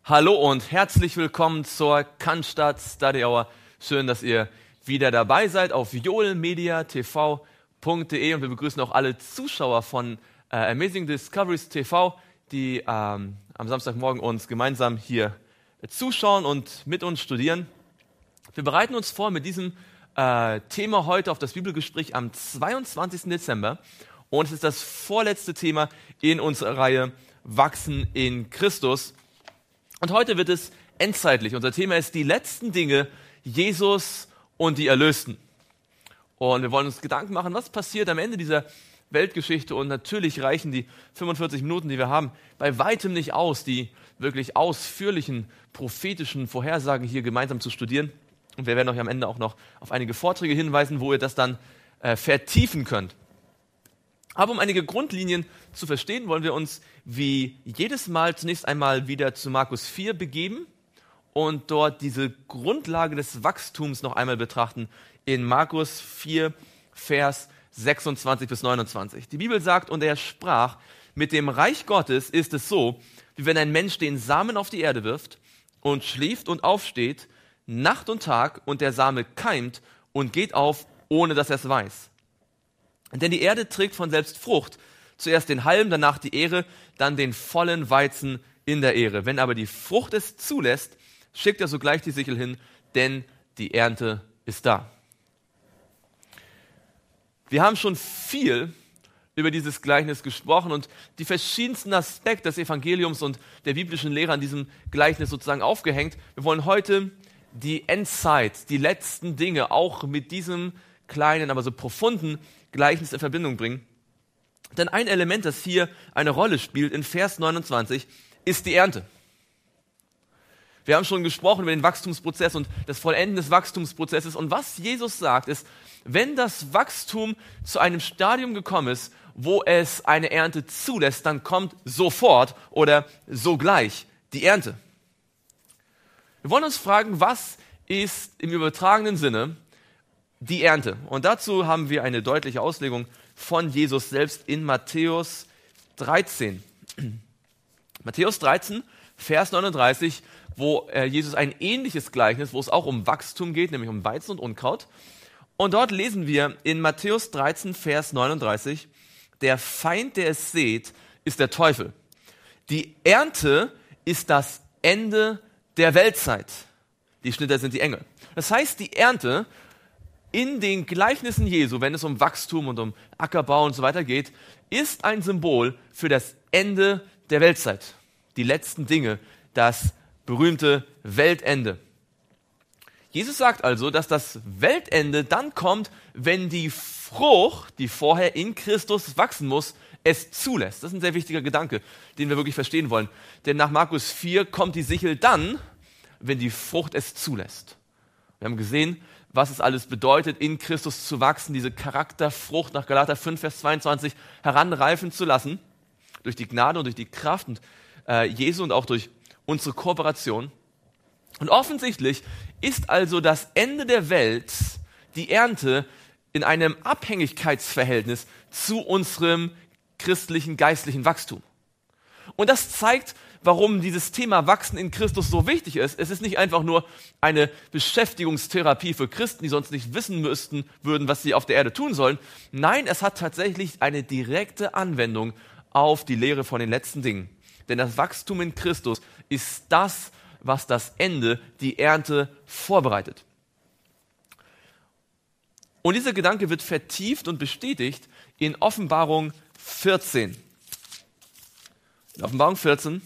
Hallo und herzlich willkommen zur Cannstatt Study Hour. Schön, dass ihr wieder dabei seid auf joelmediatv.de und wir begrüßen auch alle Zuschauer von Amazing Discoveries TV, die am Samstagmorgen uns gemeinsam hier zuschauen und mit uns studieren. Wir bereiten uns vor mit diesem Thema heute auf das Bibelgespräch am 22. Dezember und es ist das vorletzte Thema in unserer Reihe Wachsen in Christus. Und heute wird es endzeitlich. Unser Thema ist die letzten Dinge, Jesus und die Erlösten. Und wir wollen uns Gedanken machen, was passiert am Ende dieser Weltgeschichte. Und natürlich reichen die 45 Minuten, die wir haben, bei weitem nicht aus, die wirklich ausführlichen prophetischen Vorhersagen hier gemeinsam zu studieren. Und wir werden euch am Ende auch noch auf einige Vorträge hinweisen, wo ihr das dann vertiefen könnt. Aber um einige Grundlinien zu verstehen, wollen wir uns wie jedes Mal zunächst einmal wieder zu Markus 4 begeben und dort diese Grundlage des Wachstums noch einmal betrachten in Markus 4, Vers 26 bis 29. Die Bibel sagt, und er sprach, mit dem Reich Gottes ist es so, wie wenn ein Mensch den Samen auf die Erde wirft und schläft und aufsteht, Nacht und Tag, und der Same keimt und geht auf, ohne dass er es weiß. Denn die Erde trägt von selbst Frucht, zuerst den Halm, danach die Ähre, dann den vollen Weizen in der Ähre. Wenn aber die Frucht es zulässt, schickt er sogleich die Sichel hin, denn die Ernte ist da. Wir haben schon viel über dieses Gleichnis gesprochen und die verschiedensten Aspekte des Evangeliums und der biblischen Lehre an diesem Gleichnis sozusagen aufgehängt. Wir wollen heute die Endzeit, die letzten Dinge auch mit diesem kleinen, aber so profunden Gleichnis in Verbindung bringen. Denn ein Element, das hier eine Rolle spielt in Vers 29, ist die Ernte. Wir haben schon gesprochen über den Wachstumsprozess und das Vollenden des Wachstumsprozesses. Und was Jesus sagt, ist, wenn das Wachstum zu einem Stadium gekommen ist, wo es eine Ernte zulässt, dann kommt sofort oder sogleich die Ernte. Wir wollen uns fragen, was ist im übertragenen Sinne die Ernte? Und dazu haben wir eine deutliche Auslegung von Jesus selbst in Matthäus 13. Matthäus 13, Vers 39, wo Jesus ein ähnliches Gleichnis, wo es auch um Wachstum geht, nämlich um Weizen und Unkraut. Und dort lesen wir in Matthäus 13, Vers 39, der Feind, der es sät, ist der Teufel. Die Ernte ist das Ende der Weltzeit. Die Schnitter sind die Engel. Das heißt, die Ernte in den Gleichnissen Jesu, wenn es um Wachstum und um Ackerbau und so weiter geht, ist ein Symbol für das Ende der Weltzeit. Die letzten Dinge, das berühmte Weltende. Jesus sagt also, dass das Weltende dann kommt, wenn die Frucht, die vorher in Christus wachsen muss, es zulässt. Das ist ein sehr wichtiger Gedanke, den wir wirklich verstehen wollen. Denn nach Markus 4 kommt die Sichel dann, wenn die Frucht es zulässt. Wir haben gesehen, was es alles bedeutet, in Christus zu wachsen, diese Charakterfrucht nach Galater 5, Vers 22 heranreifen zu lassen, durch die Gnade und durch die Kraft und Jesu und auch durch unsere Kooperation. Und offensichtlich ist also das Ende der Welt, die Ernte, in einem Abhängigkeitsverhältnis zu unserem christlichen, geistlichen Wachstum. Und das zeigt, warum dieses Thema Wachsen in Christus so wichtig ist. Es ist nicht einfach nur eine Beschäftigungstherapie für Christen, die sonst nicht wissen würden, was sie auf der Erde tun sollen. Nein, es hat tatsächlich eine direkte Anwendung auf die Lehre von den letzten Dingen. Denn das Wachstum in Christus ist das, was das Ende, die Ernte vorbereitet. Und dieser Gedanke wird vertieft und bestätigt in Offenbarung 14. In Offenbarung 14,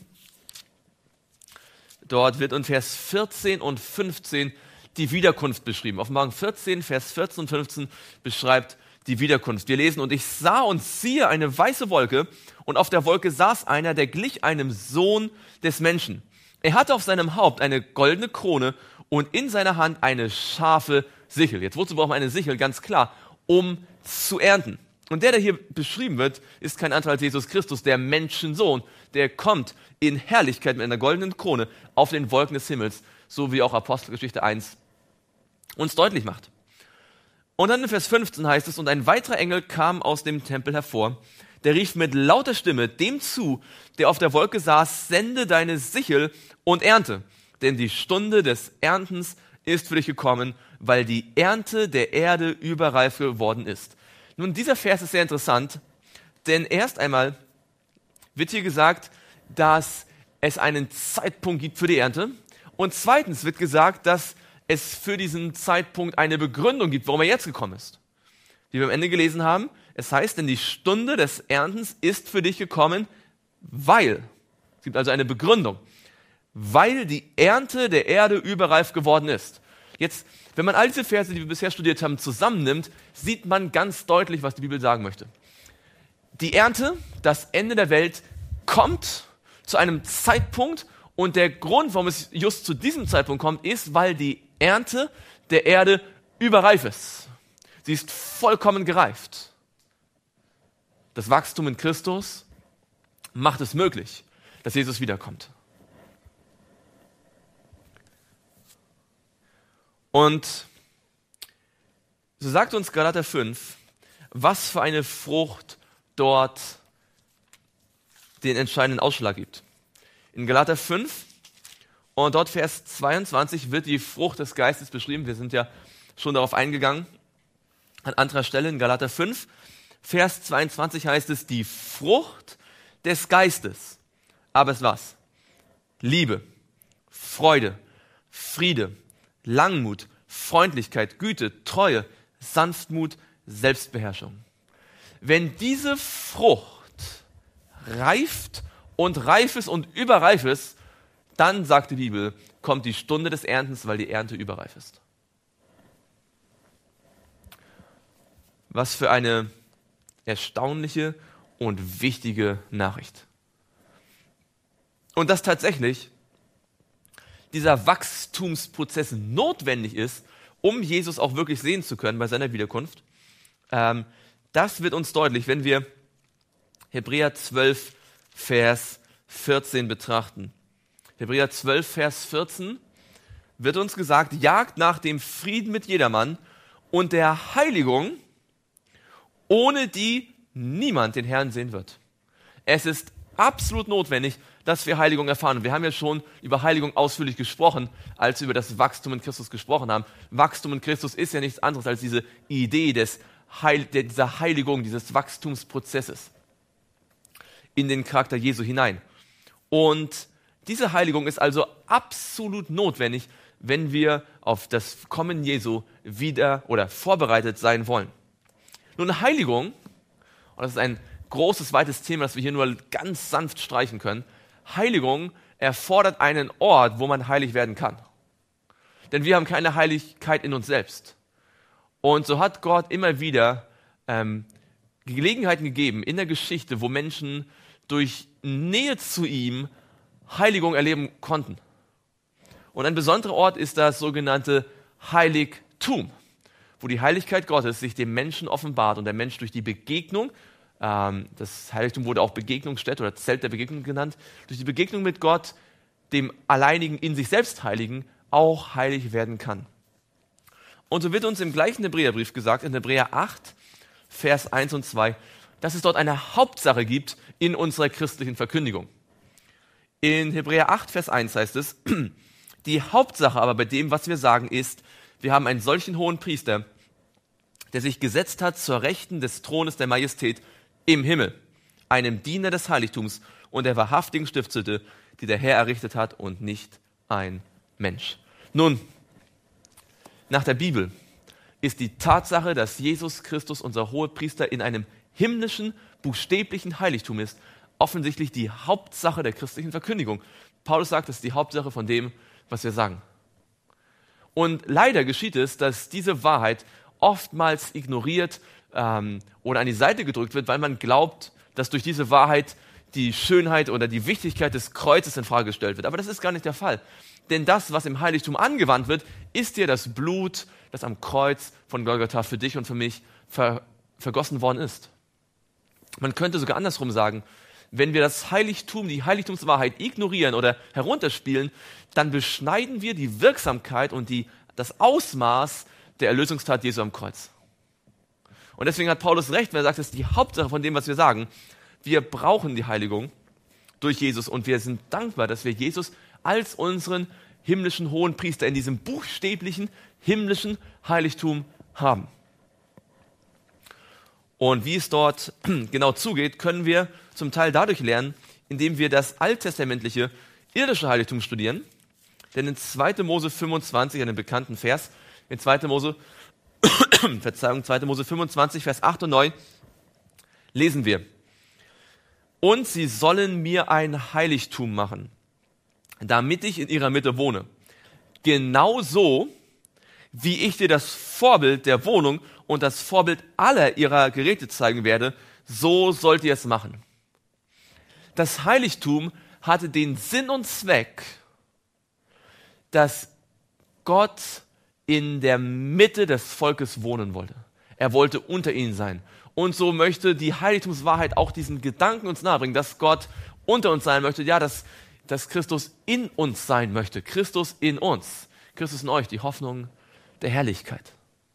dort wird in Vers 14 und 15 die Wiederkunft beschrieben. Offenbarung 14, Vers 14 und 15 beschreibt die Wiederkunft. Wir lesen, und ich sah und siehe eine weiße Wolke, und auf der Wolke saß einer, der glich einem Sohn des Menschen. Er hatte auf seinem Haupt eine goldene Krone und in seiner Hand eine scharfe Sichel. Jetzt, wozu braucht man eine Sichel? Ganz klar, um zu ernten. Und der hier beschrieben wird, ist kein anderer als Jesus Christus, der Menschensohn, der kommt in Herrlichkeit mit einer goldenen Krone auf den Wolken des Himmels, so wie auch Apostelgeschichte 1 uns deutlich macht. Und dann in Vers 15 heißt es, und ein weiterer Engel kam aus dem Tempel hervor, Der rief mit lauter Stimme dem zu, der auf der Wolke saß, sende deine Sichel und ernte. Denn die Stunde des Erntens ist für dich gekommen, weil die Ernte der Erde überreif geworden ist. Nun, dieser Vers ist sehr interessant, denn erst einmal wird hier gesagt, dass es einen Zeitpunkt gibt für die Ernte. Und zweitens wird gesagt, dass es für diesen Zeitpunkt eine Begründung gibt, warum er jetzt gekommen ist. Wie wir am Ende gelesen haben, es heißt, denn die Stunde des Erntens ist für dich gekommen, weil, es gibt also eine Begründung, weil die Ernte der Erde überreif geworden ist. Jetzt, wenn man all diese Verse, die wir bisher studiert haben, zusammennimmt, sieht man ganz deutlich, was die Bibel sagen möchte. Die Ernte, das Ende der Welt, kommt zu einem Zeitpunkt und der Grund, warum es just zu diesem Zeitpunkt kommt, ist, weil die Ernte der Erde überreif ist. Sie ist vollkommen gereift. Das Wachstum in Christus macht es möglich, dass Jesus wiederkommt. Und so sagt uns Galater 5, was für eine Frucht dort den entscheidenden Ausschlag gibt. In Galater 5 und dort Vers 22 wird die Frucht des Geistes beschrieben. Wir sind ja schon darauf eingegangen. An anderer Stelle in Galater 5, Vers 22 heißt es, die Frucht des Geistes. Aber es was? Liebe, Freude, Friede, Langmut, Freundlichkeit, Güte, Treue, Sanftmut, Selbstbeherrschung. Wenn diese Frucht reift und reif ist und überreif ist, dann, sagt die Bibel, kommt die Stunde des Erntens, weil die Ernte überreif ist. Was für eine erstaunliche und wichtige Nachricht. Und dass tatsächlich dieser Wachstumsprozess notwendig ist, um Jesus auch wirklich sehen zu können bei seiner Wiederkunft. Das wird uns deutlich, wenn wir Hebräer 12, Vers 14 betrachten. Hebräer 12, Vers 14 wird uns gesagt, jagt nach dem Frieden mit jedermann und der Heiligung, ohne die niemand den Herrn sehen wird. Es ist absolut notwendig, dass wir Heiligung erfahren. Wir haben ja schon über Heiligung ausführlich gesprochen, als wir über das Wachstum in Christus gesprochen haben. Wachstum in Christus ist ja nichts anderes als diese Idee dieser Heiligung, dieses Wachstumsprozesses in den Charakter Jesu hinein. Und diese Heiligung ist also absolut notwendig, wenn wir auf das Kommen Jesu wieder oder vorbereitet sein wollen. Nun, Heiligung, und das ist ein großes, weites Thema, das wir hier nur ganz sanft streichen können, Heiligung erfordert einen Ort, wo man heilig werden kann. Denn wir haben keine Heiligkeit in uns selbst. Und so hat Gott immer wieder Gelegenheiten gegeben in der Geschichte, wo Menschen durch Nähe zu ihm Heiligung erleben konnten. Und ein besonderer Ort ist das sogenannte Heiligtum, wo die Heiligkeit Gottes sich dem Menschen offenbart und der Mensch durch die Begegnung, das Heiligtum wurde auch Begegnungsstätte oder Zelt der Begegnung genannt, durch die Begegnung mit Gott, dem alleinigen, in sich selbst Heiligen, auch heilig werden kann. Und so wird uns im gleichen Hebräerbrief gesagt, in Hebräer 8, Vers 1 und 2, dass es dort eine Hauptsache gibt in unserer christlichen Verkündigung. In Hebräer 8, Vers 1 heißt es, die Hauptsache aber bei dem, was wir sagen, ist, wir haben einen solchen hohen Priester, der sich gesetzt hat zur Rechten des Thrones der Majestät im Himmel, einem Diener des Heiligtums und der wahrhaftigen Stiftshütte, die der Herr errichtet hat und nicht ein Mensch. Nun, nach der Bibel ist die Tatsache, dass Jesus Christus, unser Hohepriester, in einem himmlischen, buchstäblichen Heiligtum ist, offensichtlich die Hauptsache der christlichen Verkündigung. Paulus sagt, das ist die Hauptsache von dem, was wir sagen. Und leider geschieht es, dass diese Wahrheit oftmals ignoriert oder an die Seite gedrückt wird, weil man glaubt, dass durch diese Wahrheit die Schönheit oder die Wichtigkeit des Kreuzes in Frage gestellt wird. Aber das ist gar nicht der Fall. Denn das, was im Heiligtum angewandt wird, ist ja das Blut, das am Kreuz von Golgatha für dich und für mich vergossen worden ist. Man könnte sogar andersrum sagen, wenn wir das Heiligtum, die Heiligtumswahrheit ignorieren oder herunterspielen, dann beschneiden wir die Wirksamkeit und das Ausmaß der Erlösungstat Jesu am Kreuz. Und deswegen hat Paulus recht, wenn er sagt, das ist die Hauptsache von dem, was wir sagen. Wir brauchen die Heiligung durch Jesus und wir sind dankbar, dass wir Jesus als unseren himmlischen Hohenpriester in diesem buchstäblichen himmlischen Heiligtum haben. Und wie es dort genau zugeht, können wir zum Teil dadurch lernen, indem wir das alttestamentliche irdische Heiligtum studieren. Denn in 2. Mose 25, einem bekannten Vers, in 2. Mose 25, Vers 8 und 9, lesen wir: Und sie sollen mir ein Heiligtum machen, damit ich in ihrer Mitte wohne. Genauso, wie ich dir das Vorbild der Wohnung und das Vorbild aller ihrer Geräte zeigen werde, so sollt ihr es machen. Das Heiligtum hatte den Sinn und Zweck, dass Gott in der Mitte des Volkes wohnen wollte. Er wollte unter ihnen sein. Und so möchte die Heiligtumswahrheit auch diesen Gedanken uns nahebringen, dass Gott unter uns sein möchte, ja, dass Christus in uns sein möchte. Christus in uns. Christus in euch, die Hoffnung der Herrlichkeit.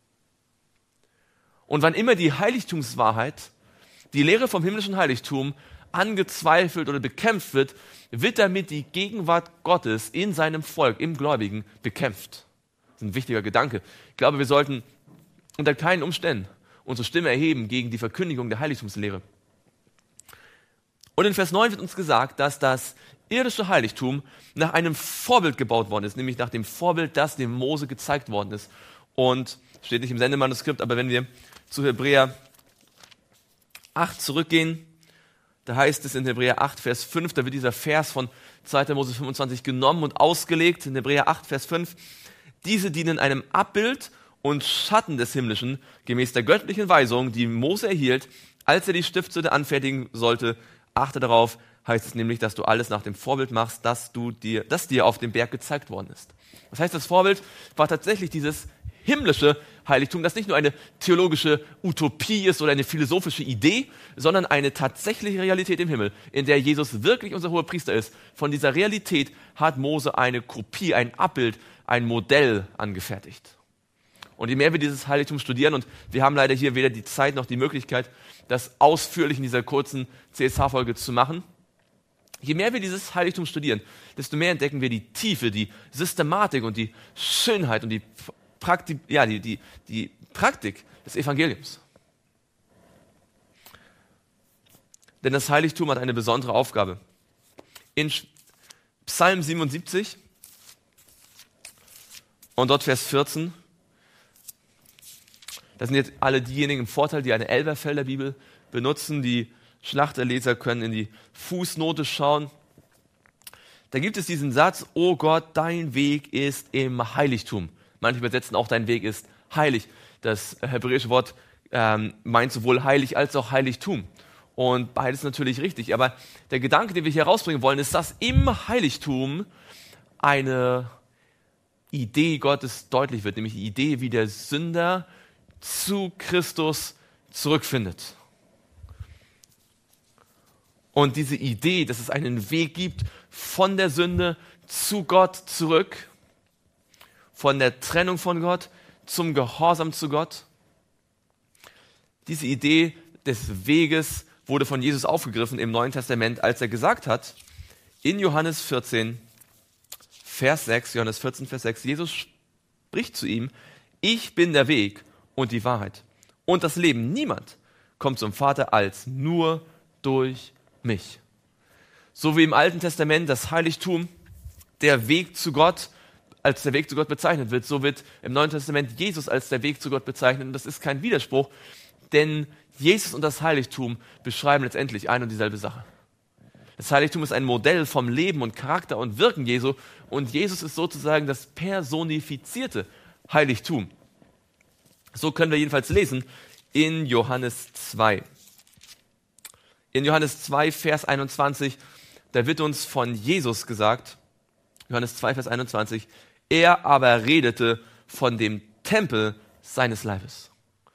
Und wann immer die Heiligtumswahrheit, die Lehre vom himmlischen Heiligtum angezweifelt oder bekämpft wird, wird damit die Gegenwart Gottes in seinem Volk, im Gläubigen, bekämpft. Das ist ein wichtiger Gedanke. Ich glaube, wir sollten unter keinen Umständen unsere Stimme erheben gegen die Verkündigung der Heiligtumslehre. Und in Vers 9 wird uns gesagt, dass das irdische Heiligtum nach einem Vorbild gebaut worden ist, nämlich nach dem Vorbild, das dem Mose gezeigt worden ist. Und steht nicht im Sendemanuskript, aber wenn wir zu Hebräer 8 zurückgehen, da heißt es in Hebräer 8, Vers 5, da wird dieser Vers von 2. Mose 25 genommen und ausgelegt. In Hebräer 8, Vers 5, diese dienen einem Abbild und Schatten des Himmlischen, gemäß der göttlichen Weisung, die Mose erhielt, als er die Stiftshütte anfertigen sollte. Achte darauf, heißt es nämlich, dass du alles nach dem Vorbild machst, das dir auf dem Berg gezeigt worden ist. Das heißt, das Vorbild war tatsächlich dieses himmlische Heiligtum, das nicht nur eine theologische Utopie ist oder eine philosophische Idee, sondern eine tatsächliche Realität im Himmel, in der Jesus wirklich unser hoher Priester ist. Von dieser Realität hat Mose eine Kopie, ein Abbild, ein Modell angefertigt. Und je mehr wir dieses Heiligtum studieren, und wir haben leider hier weder die Zeit noch die Möglichkeit, das ausführlich in dieser kurzen CSH-Folge zu machen, je mehr wir dieses Heiligtum studieren, desto mehr entdecken wir die Tiefe, die Systematik und die Schönheit und die Praktik des Evangeliums. Denn das Heiligtum hat eine besondere Aufgabe. In Psalm 77 und dort Vers 14, das sind jetzt alle diejenigen im Vorteil, die eine Elberfelder Bibel benutzen, die Schlachterleser können in die Fußnote schauen. Da gibt es diesen Satz: O Gott, dein Weg ist im Heiligtum. Manche übersetzen auch, dein Weg ist heilig. Das hebräische Wort meint sowohl heilig als auch Heiligtum. Und beides natürlich richtig. Aber der Gedanke, den wir hier herausbringen wollen, ist, dass im Heiligtum eine Idee Gottes deutlich wird, nämlich die Idee, wie der Sünder zu Christus zurückfindet. Und diese Idee, dass es einen Weg gibt von der Sünde zu Gott zurück, von der Trennung von Gott zum Gehorsam zu Gott. Diese Idee des Weges wurde von Jesus aufgegriffen im Neuen Testament, als er gesagt hat, in Johannes 14, Vers 6, Johannes 14, Vers 6, Jesus spricht zu ihm: Ich bin der Weg und die Wahrheit und das Leben. Niemand kommt zum Vater als nur durch mich. So wie im Alten Testament das Heiligtum der Weg zu Gott als der Weg zu Gott bezeichnet wird, so wird im Neuen Testament Jesus als der Weg zu Gott bezeichnet. Und das ist kein Widerspruch, denn Jesus und das Heiligtum beschreiben letztendlich eine und dieselbe Sache. Das Heiligtum ist ein Modell vom Leben und Charakter und Wirken Jesu, und Jesus ist sozusagen das personifizierte Heiligtum. So können wir jedenfalls lesen in Johannes 2. In Johannes 2, Vers 21, da wird uns von Jesus gesagt, Johannes 2, Vers 21, er aber redete von dem Tempel seines Leibes.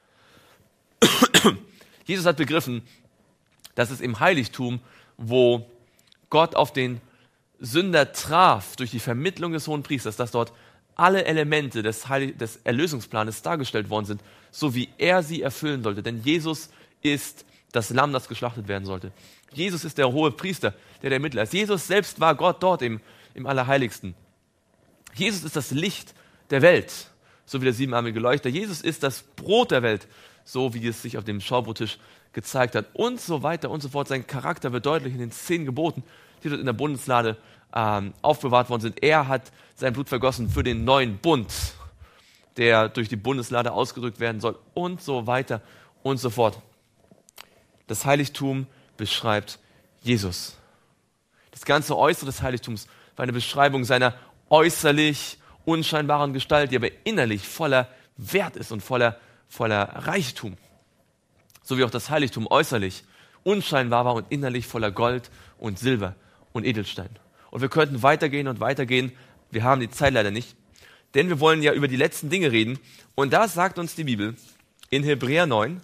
Jesus hat begriffen, dass es im Heiligtum, wo Gott auf den Sünder traf durch die Vermittlung des Hohenpriesters, dass dort alle Elemente des Erlösungsplanes dargestellt worden sind, so wie er sie erfüllen sollte. Denn Jesus ist das Lamm, das geschlachtet werden sollte. Jesus ist der hohe Priester, der Mittler ist. Jesus selbst war Gott dort im Allerheiligsten. Jesus ist das Licht der Welt, so wie der siebenarmige Leuchter. Jesus ist das Brot der Welt, so wie es sich auf dem Schaubrottisch gezeigt hat und so weiter und so fort. Sein Charakter wird deutlich in den 10 Geboten, die dort in der Bundeslade aufbewahrt worden sind. Er hat sein Blut vergossen für den neuen Bund, der durch die Bundeslade ausgedrückt werden soll und so weiter und so fort. Das Heiligtum beschreibt Jesus. Das ganze Äußere des Heiligtums war eine Beschreibung seiner äußerlich unscheinbaren Gestalt, die aber innerlich voller Wert ist und voller Reichtum. So wie auch das Heiligtum äußerlich unscheinbar war und innerlich voller Gold und Silber und Edelstein. Und wir könnten weitergehen und weitergehen. Wir haben die Zeit leider nicht, denn wir wollen ja über die letzten Dinge reden. Und da sagt uns die Bibel in Hebräer 9,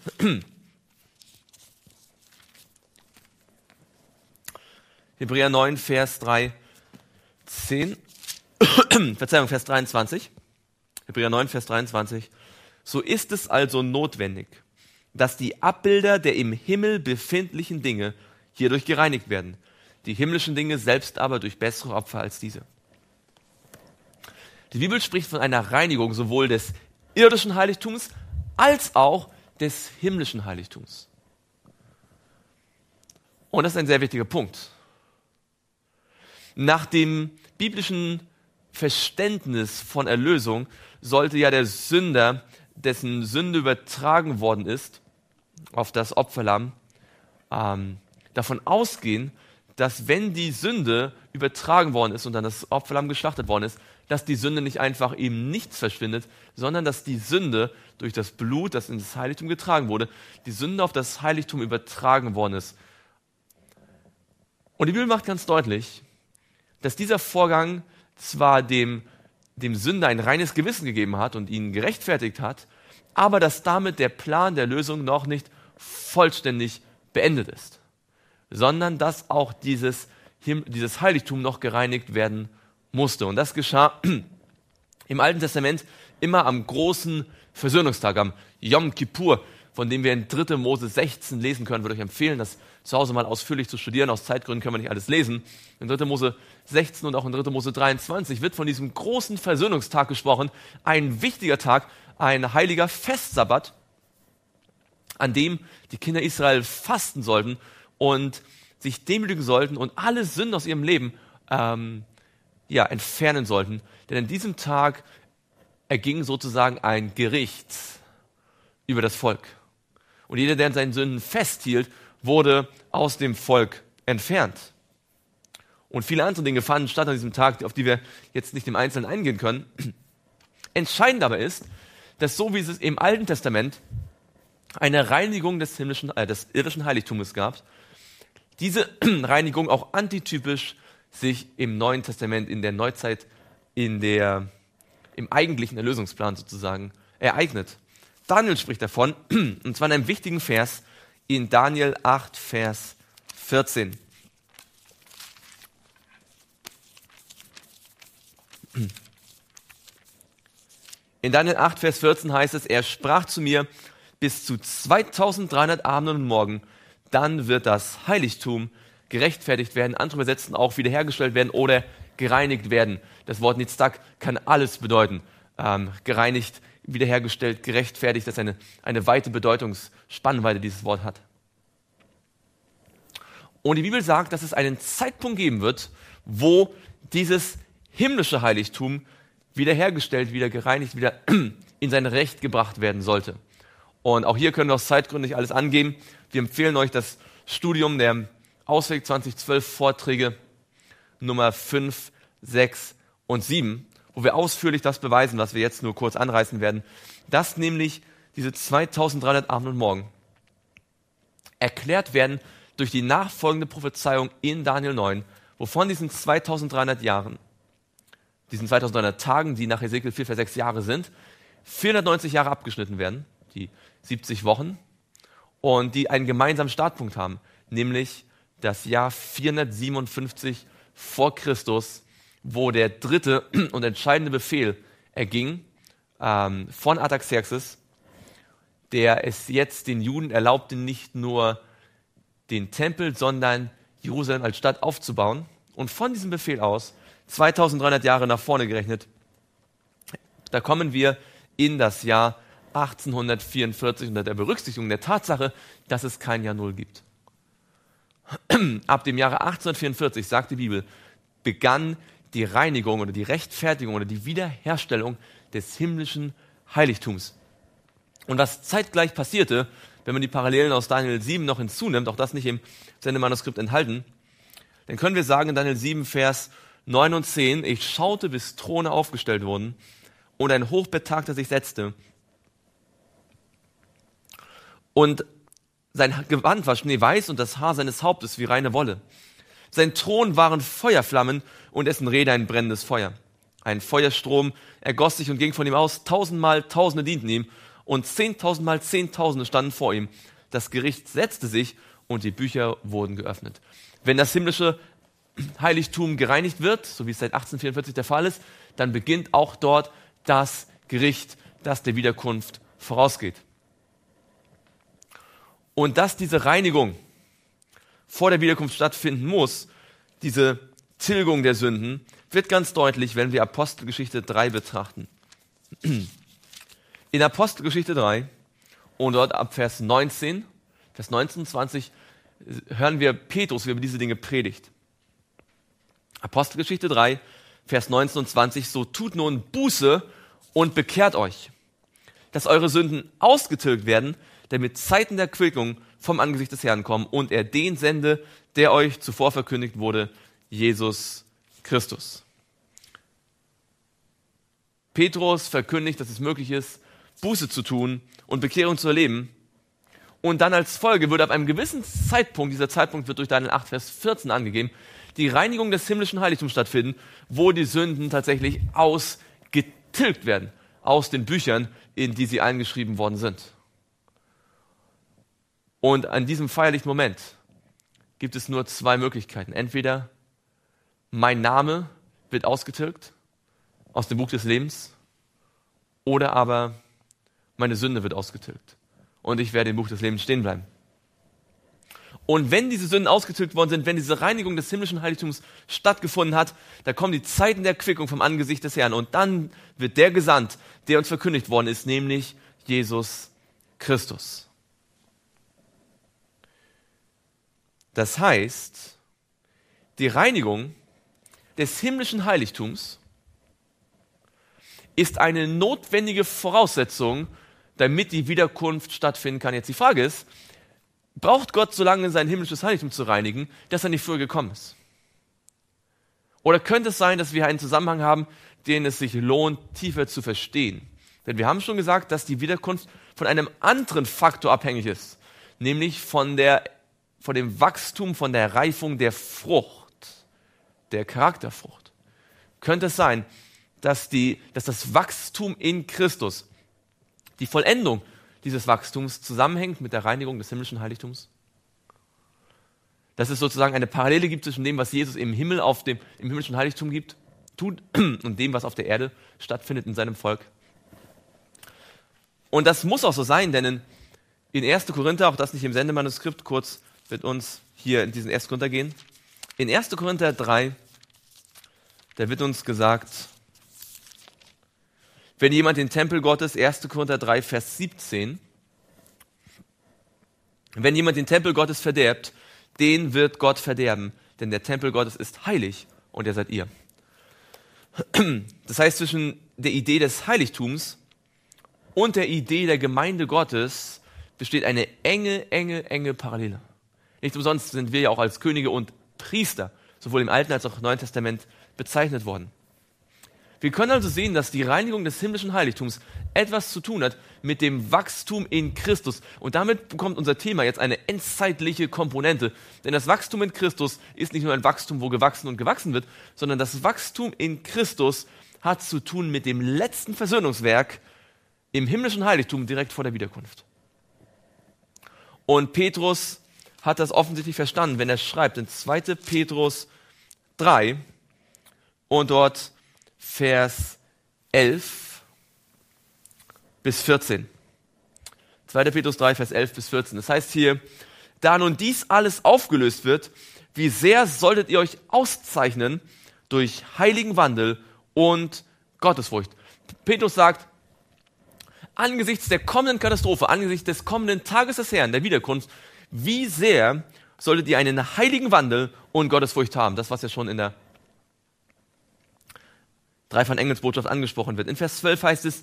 Hebräer 9, Vers 23. Hebräer 9, Vers 23. So ist es also notwendig, dass die Abbilder der im Himmel befindlichen Dinge hierdurch gereinigt werden, die himmlischen Dinge selbst aber durch bessere Opfer als diese. Die Bibel spricht von einer Reinigung sowohl des irdischen Heiligtums als auch des himmlischen Heiligtums. Und das ist ein sehr wichtiger Punkt. Nach dem biblischen Verständnis von Erlösung sollte ja der Sünder, dessen Sünde übertragen worden ist, auf das Opferlamm, davon ausgehen, dass wenn die Sünde übertragen worden ist und dann das Opferlamm geschlachtet worden ist, dass die Sünde nicht einfach eben nichts verschwindet, sondern dass die Sünde durch das Blut, das in das Heiligtum getragen wurde, die Sünde auf das Heiligtum übertragen worden ist. Und die Bibel macht ganz deutlich, dass dieser Vorgang zwar dem Sünder ein reines Gewissen gegeben hat und ihn gerechtfertigt hat, aber dass damit der Plan der Lösung noch nicht vollständig beendet ist, sondern dass auch dieses Heiligtum noch gereinigt werden musste. Und das geschah im Alten Testament immer am großen Versöhnungstag, am Yom Kippur, von dem wir in 3. Mose 16 lesen können. Würde ich empfehlen, das zu Hause mal ausführlich zu studieren. Aus Zeitgründen können wir nicht alles lesen. In 3. Mose 16 und auch in 3. Mose 23 wird von diesem großen Versöhnungstag gesprochen. Ein wichtiger Tag, ein heiliger Festsabbat, an dem die Kinder Israel fasten sollten und sich demütigen sollten und alle Sünden aus ihrem Leben entfernen sollten. Denn an diesem Tag erging sozusagen ein Gericht über das Volk. Und jeder, der an seinen Sünden festhielt, wurde aus dem Volk entfernt. Und viele andere Dinge fanden statt an diesem Tag, auf die wir jetzt nicht im Einzelnen eingehen können. Entscheidend aber ist, dass so wie es im Alten Testament eine Reinigung des irdischen Heiligtums gab, diese Reinigung auch antitypisch sich im Neuen Testament, in der Neuzeit, im eigentlichen Erlösungsplan sozusagen ereignet. Daniel spricht davon, und zwar in einem wichtigen Vers, in Daniel 8, Vers 14. In Daniel 8, Vers 14 heißt es, er sprach zu mir, bis zu 2300 Abenden und Morgen, dann wird das Heiligtum gerechtfertigt werden, andere übersetzen auch wiederhergestellt werden oder gereinigt werden. Das Wort Nitzdak kann alles bedeuten. Gereinigt, wiederhergestellt, gerechtfertigt, das ist eine weite Bedeutungsspannweite, dieses Wort hat. Und die Bibel sagt, dass es einen Zeitpunkt geben wird, wo dieses himmlische Heiligtum wiederhergestellt, wieder gereinigt, wieder in sein Recht gebracht werden sollte. Und auch hier können wir aus Zeitgründen nicht alles angeben. Wir empfehlen euch das Studium der Ausweg 2012 Vorträge Nummer 5, 6 und 7, wo wir ausführlich das beweisen, was wir jetzt nur kurz anreißen werden, dass nämlich diese 2300 Abend und Morgen erklärt werden durch die nachfolgende Prophezeiung in Daniel 9, wovon diesen 2300 Tagen, die nach Hesekiel 4, Vers 6 Jahre sind, 490 Jahre abgeschnitten werden, die 70 Wochen, und die einen gemeinsamen Startpunkt haben, nämlich das Jahr 457 vor Christus, wo der dritte und entscheidende Befehl erging von Artaxerxes, der es jetzt den Juden erlaubte, nicht nur den Tempel, sondern Jerusalem als Stadt aufzubauen. Und von diesem Befehl aus, 2300 Jahre nach vorne gerechnet, da kommen wir in das Jahr 1844 unter der Berücksichtigung der Tatsache, dass es kein Jahr Null gibt. Ab dem Jahre 1844, sagt die Bibel, begann die Reinigung oder die Rechtfertigung oder die Wiederherstellung des himmlischen Heiligtums. Und was zeitgleich passierte, wenn man die Parallelen aus Daniel 7 noch hinzunimmt, auch das nicht im Sendemanuskript enthalten, dann können wir sagen in Daniel 7, Vers 9 und 10, ich schaute, bis Throne aufgestellt wurden und ein Hochbetagter sich setzte. Und sein Gewand war schneeweiß und das Haar seines Hauptes wie reine Wolle. Sein Thron waren Feuerflammen und dessen Räder ein brennendes Feuer. Ein Feuerstrom ergoss sich und ging von ihm aus, 1000-mal Tausende dienten ihm und 10.000-mal Zehntausende standen vor ihm. Das Gericht setzte sich und die Bücher wurden geöffnet. Wenn das himmlische Heiligtum gereinigt wird, so wie es seit 1844 der Fall ist, dann beginnt auch dort das Gericht, das der Wiederkunft vorausgeht. Und dass diese Reinigung vor der Wiederkunft stattfinden muss, diese Tilgung der Sünden, wird ganz deutlich, wenn wir Apostelgeschichte 3 betrachten. In Apostelgeschichte 3 und dort ab Vers 19 und 20 hören wir Petrus, wie er über diese Dinge predigt. Apostelgeschichte 3, Vers 19 und 20, so tut nun Buße und bekehrt euch, dass eure Sünden ausgetilgt werden, damit Zeiten der Erquickung vom Angesicht des Herrn kommen und er den sende, der euch zuvor verkündigt wurde, Jesus Christus. Petrus verkündigt, dass es möglich ist, Buße zu tun und Bekehrung zu erleben. Und dann als Folge wird ab einem gewissen Zeitpunkt, dieser Zeitpunkt wird durch Daniel 8, Vers 14 angegeben, die Reinigung des himmlischen Heiligtums stattfinden, wo die Sünden tatsächlich ausgetilgt werden, aus den Büchern, in die sie eingeschrieben worden sind. Und an diesem feierlichen Moment gibt es nur zwei Möglichkeiten. Entweder mein Name wird ausgetilgt aus dem Buch des Lebens oder aber meine Sünde wird ausgetilgt und ich werde im Buch des Lebens stehen bleiben. Und wenn diese Sünden ausgetilgt worden sind, wenn diese Reinigung des himmlischen Heiligtums stattgefunden hat, da kommen die Zeiten der Erquickung vom Angesicht des Herrn und dann wird der gesandt, der uns verkündigt worden ist, nämlich Jesus Christus. Das heißt, die Reinigung des himmlischen Heiligtums ist eine notwendige Voraussetzung, damit die Wiederkunft stattfinden kann. Jetzt die Frage ist, braucht Gott so lange sein himmlisches Heiligtum zu reinigen, dass er nicht früher gekommen ist? Oder könnte es sein, dass wir einen Zusammenhang haben, den es sich lohnt, tiefer zu verstehen? Denn wir haben schon gesagt, dass die Wiederkunft von einem anderen Faktor abhängig ist, nämlich von dem Wachstum, von der Reifung der Frucht, der Charakterfrucht. Könnte es sein, dass das Wachstum in Christus, die Vollendung dieses Wachstums zusammenhängt mit der Reinigung des himmlischen Heiligtums? Dass es sozusagen eine Parallele gibt zwischen dem, was Jesus im Himmel im himmlischen Heiligtum tut und dem, was auf der Erde stattfindet in seinem Volk. Und das muss auch so sein, denn in 1. Korinther, auch das nicht im Sendemanuskript, kurz wird uns hier in diesen 1. Korinther gehen. In 1. Korinther 3, da wird uns gesagt, wenn jemand den Tempel Gottes, 1. Korinther 3, Vers 17, wenn jemand den Tempel Gottes verderbt, den wird Gott verderben, denn der Tempel Gottes ist heilig und ihr seid ihr. Das heißt, zwischen der Idee des Heiligtums und der Idee der Gemeinde Gottes besteht eine enge Parallele. Nicht umsonst sind wir ja auch als Könige und Priester, sowohl im Alten als auch im Neuen Testament, bezeichnet worden. Wir können also sehen, dass die Reinigung des himmlischen Heiligtums etwas zu tun hat mit dem Wachstum in Christus. Und damit bekommt unser Thema jetzt eine endzeitliche Komponente. Denn das Wachstum in Christus ist nicht nur ein Wachstum, wo gewachsen und gewachsen wird, sondern das Wachstum in Christus hat zu tun mit dem letzten Versöhnungswerk im himmlischen Heiligtum direkt vor der Wiederkunft. Und Petrus hat das offensichtlich verstanden, wenn er schreibt in 2. Petrus 3 und dort Vers 11, bis 14. 2. Petrus 3, Vers 11 bis 14. Das heißt hier, da nun dies alles aufgelöst wird, wie sehr solltet ihr euch auszeichnen durch heiligen Wandel und Gottesfurcht. Petrus sagt, angesichts der kommenden Katastrophe, angesichts des kommenden Tages des Herrn, der Wiederkunft, wie sehr solltet ihr einen heiligen Wandel und Gottesfurcht haben. Das, was ja schon in der Dreifach-Engelsbotschaft angesprochen wird. In Vers 12 heißt es,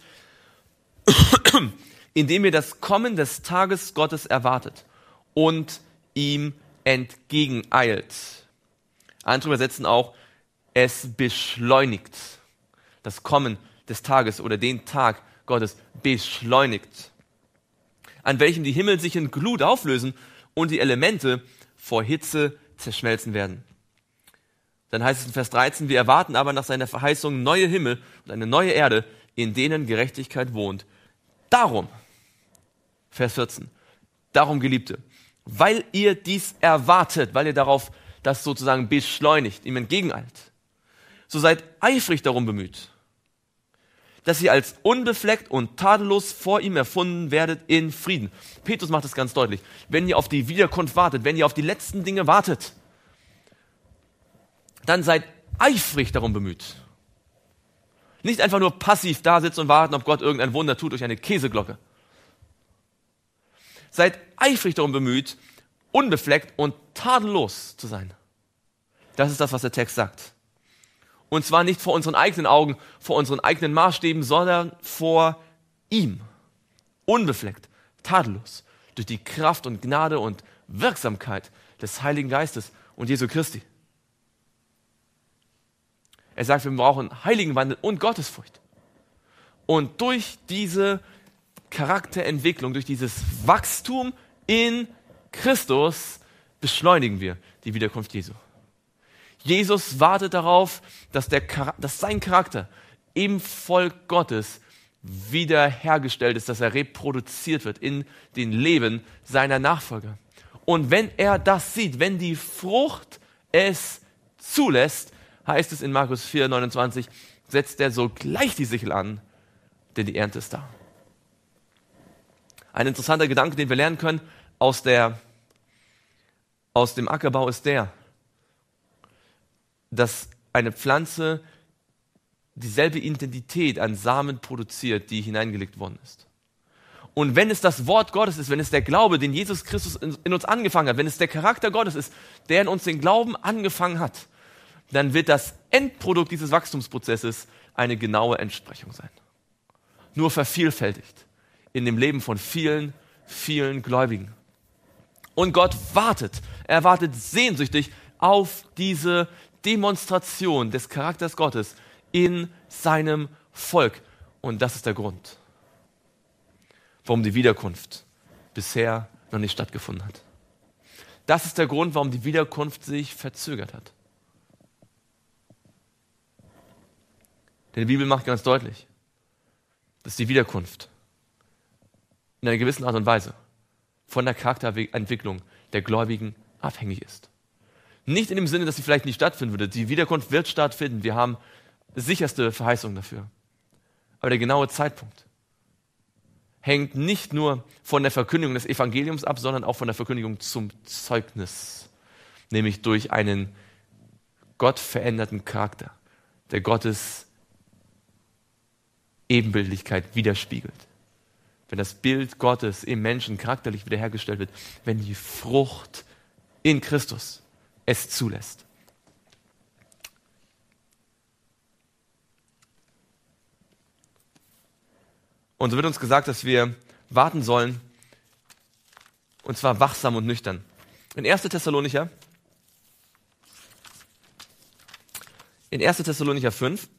indem ihr das Kommen des Tages Gottes erwartet und ihm entgegeneilt. Andere übersetzen auch, es beschleunigt. Das Kommen des Tages oder den Tag Gottes beschleunigt. An welchem die Himmel sich in Glut auflösen und die Elemente vor Hitze zerschmelzen werden. Dann heißt es in Vers 13, wir erwarten aber nach seiner Verheißung neue Himmel und eine neue Erde, in denen Gerechtigkeit wohnt. Darum, Vers 14, darum, Geliebte, weil ihr dies erwartet, weil ihr darauf das sozusagen beschleunigt, ihm entgegeneilt, so seid eifrig darum bemüht, dass ihr als unbefleckt und tadellos vor ihm erfunden werdet in Frieden. Petrus macht es ganz deutlich. Wenn ihr auf die Wiederkunft wartet, wenn ihr auf die letzten Dinge wartet, dann seid eifrig darum bemüht. Nicht einfach nur passiv da sitzen und warten, ob Gott irgendein Wunder tut durch eine Käseglocke. Seid eifrig darum bemüht, unbefleckt und tadellos zu sein. Das ist das, was der Text sagt. Und zwar nicht vor unseren eigenen Augen, vor unseren eigenen Maßstäben, sondern vor ihm. Unbefleckt, tadellos, durch die Kraft und Gnade und Wirksamkeit des Heiligen Geistes und Jesu Christi. Er sagt, wir brauchen heiligen Wandel und Gottesfurcht. Und durch diese Charakterentwicklung, durch dieses Wachstum in Christus beschleunigen wir die Wiederkunft Jesu. Jesus wartet darauf, dass sein Charakter im Volk Gottes wiederhergestellt ist, dass er reproduziert wird in den Leben seiner Nachfolger. Und wenn er das sieht, wenn die Frucht es zulässt, heißt es in Markus 4, 29, setzt er sogleich die Sichel an, denn die Ernte ist da. Ein interessanter Gedanke, den wir lernen können aus dem Ackerbau ist der, dass eine Pflanze dieselbe Intensität an Samen produziert, die hineingelegt worden ist. Und wenn es das Wort Gottes ist, wenn es der Glaube, den Jesus Christus in uns angefangen hat, wenn es der Charakter Gottes ist, der in uns den Glauben angefangen hat, dann wird das Endprodukt dieses Wachstumsprozesses eine genaue Entsprechung sein. Nur vervielfältigt in dem Leben von vielen, vielen Gläubigen. Und Gott wartet, er wartet sehnsüchtig auf diese Demonstration des Charakters Gottes in seinem Volk. Und das ist der Grund, warum die Wiederkunft bisher noch nicht stattgefunden hat. Das ist der Grund, warum die Wiederkunft sich verzögert hat. Denn die Bibel macht ganz deutlich, dass die Wiederkunft in einer gewissen Art und Weise von der Charakterentwicklung der Gläubigen abhängig ist. Nicht in dem Sinne, dass sie vielleicht nicht stattfinden würde. Die Wiederkunft wird stattfinden. Wir haben sicherste Verheißung dafür. Aber der genaue Zeitpunkt hängt nicht nur von der Verkündigung des Evangeliums ab, sondern auch von der Verkündigung zum Zeugnis. Nämlich durch einen Gott veränderten Charakter, der Gottes Ebenbildlichkeit widerspiegelt. Wenn das Bild Gottes im Menschen charakterlich wiederhergestellt wird, wenn die Frucht in Christus es zulässt. Und so wird uns gesagt, dass wir warten sollen, und zwar wachsam und nüchtern. In 1. Thessalonicher 5,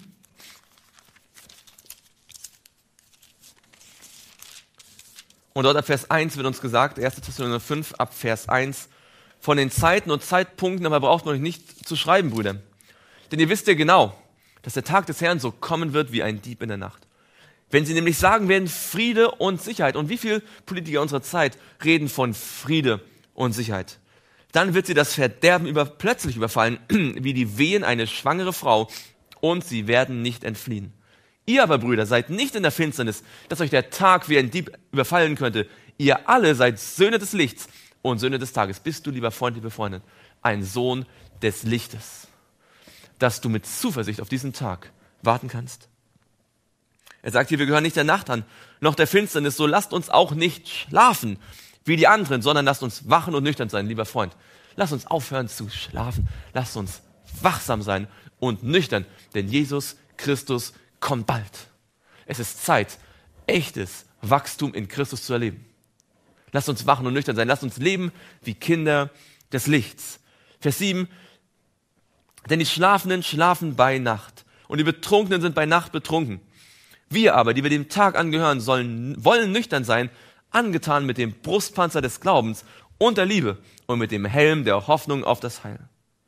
und dort ab Vers 1 wird uns gesagt, 1. Thessalonicher 5 ab Vers 1, von den Zeiten und Zeitpunkten aber braucht man euch nicht zu schreiben, Brüder. Denn ihr wisst ja genau, dass der Tag des Herrn so kommen wird wie ein Dieb in der Nacht. Wenn sie nämlich sagen werden, Friede und Sicherheit, und wie viele Politiker unserer Zeit reden von Friede und Sicherheit, dann wird sie das Verderben plötzlich überfallen, wie die Wehen eine schwangere Frau, und sie werden nicht entfliehen. Ihr aber, Brüder, seid nicht in der Finsternis, dass euch der Tag wie ein Dieb überfallen könnte. Ihr alle seid Söhne des Lichts und Söhne des Tages. Bist du, lieber Freund, liebe Freundin, ein Sohn des Lichtes, dass du mit Zuversicht auf diesen Tag warten kannst? Er sagt hier, wir gehören nicht der Nacht an, noch der Finsternis, so lasst uns auch nicht schlafen wie die anderen, sondern lasst uns wachen und nüchtern sein, lieber Freund. Lasst uns aufhören zu schlafen, lasst uns wachsam sein und nüchtern, denn Jesus Christus kommt bald. Es ist Zeit, echtes Wachstum in Christus zu erleben. Lasst uns wachen und nüchtern sein, lasst uns leben wie Kinder des Lichts. Vers 7, denn die Schlafenden schlafen bei Nacht und die Betrunkenen sind bei Nacht betrunken. Wir aber, die wir dem Tag angehören, wollen nüchtern sein, angetan mit dem Brustpanzer des Glaubens und der Liebe und mit dem Helm der Hoffnung auf das Heil.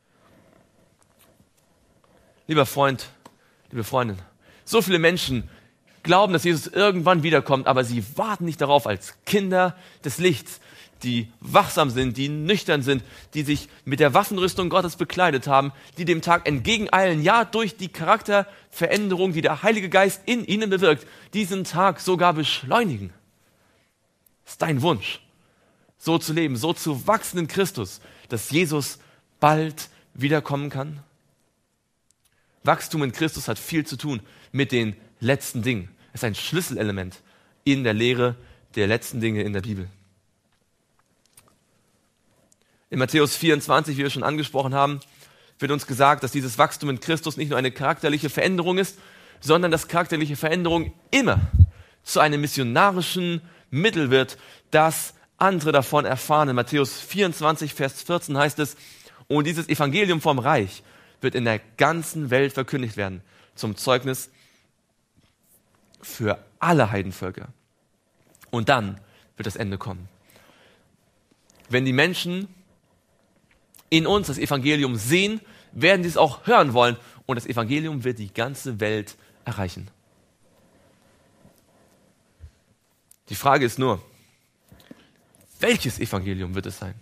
Lieber Freund, liebe Freundin, so viele Menschen glauben, dass Jesus irgendwann wiederkommt, aber sie warten nicht darauf als Kinder des Lichts, die wachsam sind, die nüchtern sind, die sich mit der Waffenrüstung Gottes bekleidet haben, die dem Tag entgegeneilen, ja, durch die Charakterveränderung, die der Heilige Geist in ihnen bewirkt, diesen Tag sogar beschleunigen. Das ist dein Wunsch, so zu leben, so zu wachsen in Christus, dass Jesus bald wiederkommen kann? Wachstum in Christus hat viel zu tun mit den letzten Dingen. Es ist ein Schlüsselelement in der Lehre der letzten Dinge in der Bibel. In Matthäus 24, wie wir schon angesprochen haben, wird uns gesagt, dass dieses Wachstum in Christus nicht nur eine charakterliche Veränderung ist, sondern dass charakterliche Veränderung immer zu einem missionarischen Mittel wird, das andere davon erfahren. In Matthäus 24, Vers 14 heißt es, und dieses Evangelium vom Reich wird in der ganzen Welt verkündigt werden, zum Zeugnis für alle Heidenvölker. Und dann wird das Ende kommen. Wenn die Menschen in uns das Evangelium sehen, werden sie es auch hören wollen und das Evangelium wird die ganze Welt erreichen. Die Frage ist nur, welches Evangelium wird es sein?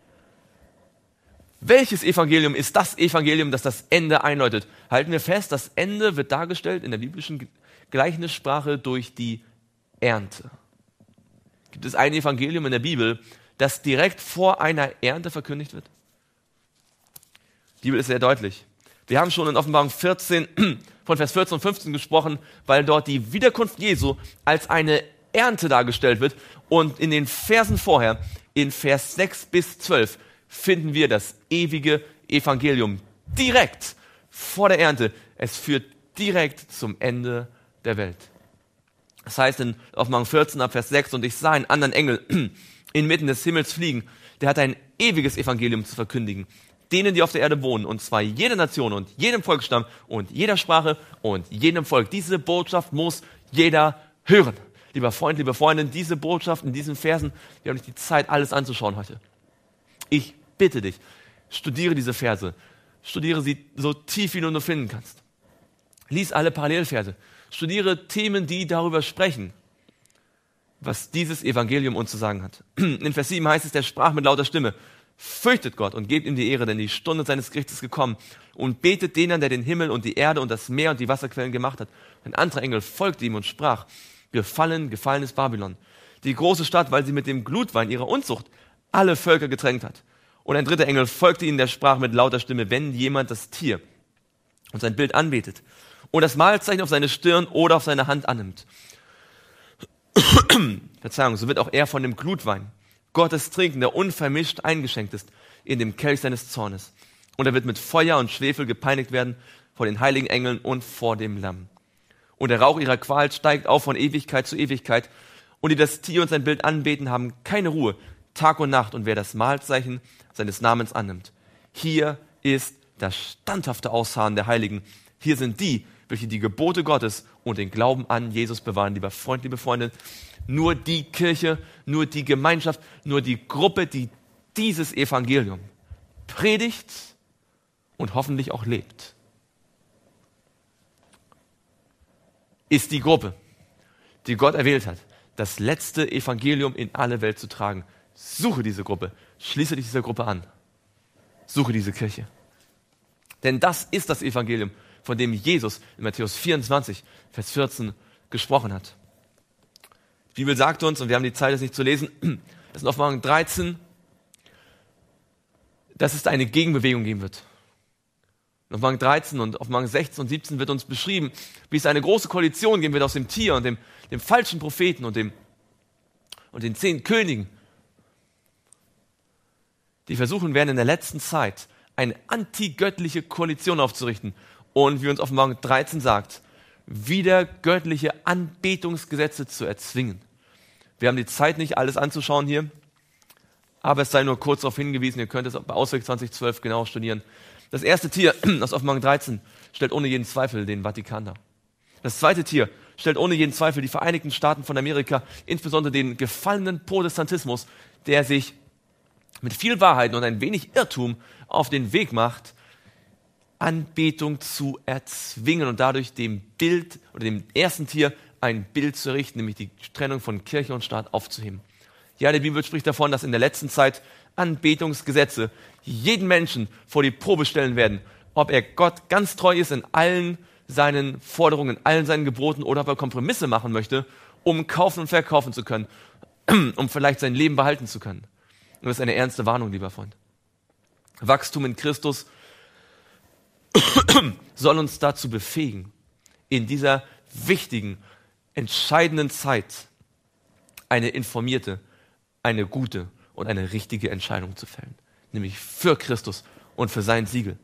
Welches Evangelium ist das Evangelium, das das Ende einläutet? Halten wir fest, das Ende wird dargestellt in der biblischen Gleichnissprache durch die Ernte. Gibt es ein Evangelium in der Bibel, das direkt vor einer Ernte verkündigt wird? Die Bibel ist sehr deutlich. Wir haben schon in Offenbarung 14, von Vers 14 und 15 gesprochen, weil dort die Wiederkunft Jesu als eine Ernte dargestellt wird. Und in den Versen vorher, in Vers 6 bis 12, finden wir das ewige Evangelium direkt vor der Ernte. Es führt direkt zum Ende der Welt. Das heißt in Offenbarung 14 ab Vers 6, und ich sah einen anderen Engel inmitten des Himmels fliegen, der hat ein ewiges Evangelium zu verkündigen, denen, die auf der Erde wohnen, und zwar jeder Nation und jedem Volksstamm und jeder Sprache und jedem Volk. Diese Botschaft muss jeder hören. Lieber Freund, liebe Freundin, diese Botschaft in diesen Versen, wir haben nicht die Zeit, alles anzuschauen heute. Ich bitte dich, studiere diese Verse. Studiere sie so tief, wie du nur finden kannst. Lies alle Parallelverse. Studiere Themen, die darüber sprechen, was dieses Evangelium uns zu sagen hat. In Vers 7 heißt es, der sprach mit lauter Stimme, fürchtet Gott und gebt ihm die Ehre, denn die Stunde seines Gerichts ist gekommen, und betet den an, der den Himmel und die Erde und das Meer und die Wasserquellen gemacht hat. Ein anderer Engel folgte ihm und sprach, gefallen ist Babylon, die große Stadt, weil sie mit dem Glutwein ihrer Unzucht alle Völker getränkt hat. Und ein dritter Engel folgte ihnen, der sprach mit lauter Stimme, wenn jemand das Tier und sein Bild anbetet und das Mahlzeichen auf seine Stirn oder auf seine Hand annimmt, Verzeihung, so wird auch er von dem Glutwein Gottes trinken, der unvermischt eingeschenkt ist in dem Kelch seines Zornes. Und er wird mit Feuer und Schwefel gepeinigt werden vor den heiligen Engeln und vor dem Lamm. Und der Rauch ihrer Qual steigt auf von Ewigkeit zu Ewigkeit. Und die das Tier und sein Bild anbeten, haben keine Ruhe, Tag und Nacht. Und wer das Mahlzeichen seines Namens annimmt. Hier ist das standhafte Ausharren der Heiligen. Hier sind die, welche die Gebote Gottes und den Glauben an Jesus bewahren. Lieber Freund, liebe Freundin, nur die Kirche, nur die Gemeinschaft, nur die Gruppe, die dieses Evangelium predigt und hoffentlich auch lebt, ist die Gruppe, die Gott erwählt hat, das letzte Evangelium in alle Welt zu tragen. Suche diese Gruppe, schließe dich dieser Gruppe an, suche diese Kirche. Denn das ist das Evangelium, von dem Jesus in Matthäus 24, Vers 14 gesprochen hat. Die Bibel sagt uns, und wir haben die Zeit, das nicht zu lesen, dass in Offenbarung 13, dass es eine Gegenbewegung geben wird. In Offenbarung 13 und Offenbarung 16 und 17 wird uns beschrieben, wie es eine große Koalition geben wird aus dem Tier und dem falschen Propheten und den 10 Königen, die versuchen werden, in der letzten Zeit eine antigöttliche Koalition aufzurichten und, wie uns Offenbarung 13 sagt, wieder göttliche Anbetungsgesetze zu erzwingen. Wir haben die Zeit nicht, alles anzuschauen hier, aber es sei nur kurz darauf hingewiesen, ihr könnt es bei Ausweg 2012 genau studieren. Das erste Tier aus Offenbarung 13 stellt ohne jeden Zweifel den Vatikan dar. Das zweite Tier stellt ohne jeden Zweifel die Vereinigten Staaten von Amerika, insbesondere den gefallenen Protestantismus, der sich mit viel Wahrheit und ein wenig Irrtum auf den Weg macht, Anbetung zu erzwingen und dadurch dem Bild oder dem ersten Tier ein Bild zu errichten, nämlich die Trennung von Kirche und Staat aufzuheben. Ja, die Bibel spricht davon, dass in der letzten Zeit Anbetungsgesetze jeden Menschen vor die Probe stellen werden, ob er Gott ganz treu ist in allen seinen Forderungen, in allen seinen Geboten oder ob er Kompromisse machen möchte, um kaufen und verkaufen zu können, um vielleicht sein Leben behalten zu können. Und das ist eine ernste Warnung, lieber Freund. Wachstum in Christus soll uns dazu befähigen, in dieser wichtigen, entscheidenden Zeit eine informierte, eine gute und eine richtige Entscheidung zu fällen. Nämlich für Christus und für sein Siegel.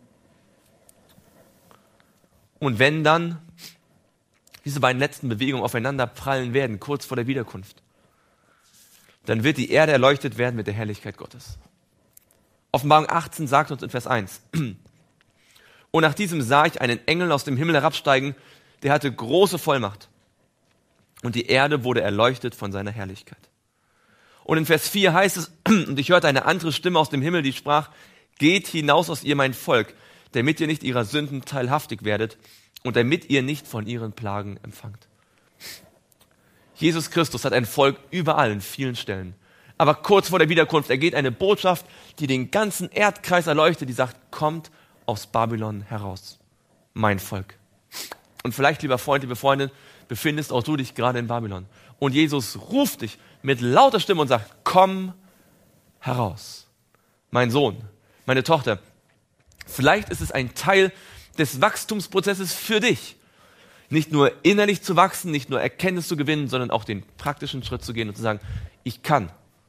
Und wenn dann diese beiden letzten Bewegungen aufeinander prallen werden, kurz vor der Wiederkunft, dann wird die Erde erleuchtet werden mit der Herrlichkeit Gottes. Offenbarung 18 sagt uns in Vers 1, und nach diesem sah ich einen Engel aus dem Himmel herabsteigen, der hatte große Vollmacht. Und die Erde wurde erleuchtet von seiner Herrlichkeit. Und in Vers 4 heißt es, und ich hörte eine andere Stimme aus dem Himmel, die sprach, geht hinaus aus ihr, mein Volk, damit ihr nicht ihrer Sünden teilhaftig werdet und damit ihr nicht von ihren Plagen empfangt. Jesus Christus hat ein Volk überall in vielen Stellen. Aber kurz vor der Wiederkunft ergeht eine Botschaft, die den ganzen Erdkreis erleuchtet, die sagt, kommt aus Babylon heraus, mein Volk. Und vielleicht, lieber Freund, liebe Freundin, befindest auch du dich gerade in Babylon. Und Jesus ruft dich mit lauter Stimme und sagt, komm heraus, mein Sohn, meine Tochter. Vielleicht ist es ein Teil des Wachstumsprozesses für dich. Nicht nur innerlich zu wachsen, nicht nur Erkenntnis zu gewinnen, sondern auch den praktischen Schritt zu gehen und zu sagen, ich kann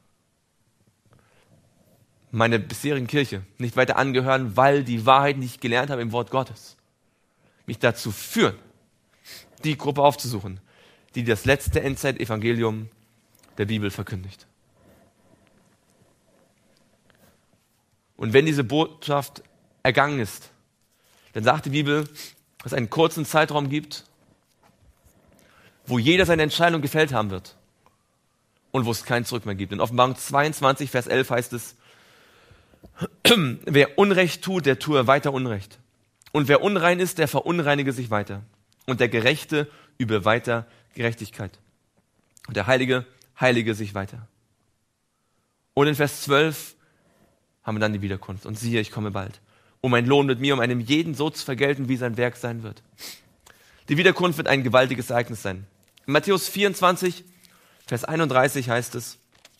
meine bisherigen Kirche nicht weiter angehören, weil die Wahrheit, die ich gelernt habe im Wort Gottes, mich dazu führen, die Gruppe aufzusuchen, die das letzte Endzeit-Evangelium der Bibel verkündigt. Und wenn diese Botschaft ergangen ist, dann sagt die Bibel, dass es einen kurzen Zeitraum gibt, wo jeder seine Entscheidung gefällt haben wird und wo es kein Zurück mehr gibt. In Offenbarung 22, Vers 11 heißt es, wer Unrecht tut, der tue weiter Unrecht. Und wer unrein ist, der verunreinige sich weiter. Und der Gerechte übe weiter Gerechtigkeit. Und der Heilige heilige sich weiter. Und in Vers 12 haben wir dann die Wiederkunft. Und siehe, ich komme bald, um mein Lohn mit mir, um einem jeden so zu vergelten, wie sein Werk sein wird. Die Wiederkunft wird ein gewaltiges Ereignis sein. In Matthäus 24, Vers 31 heißt es,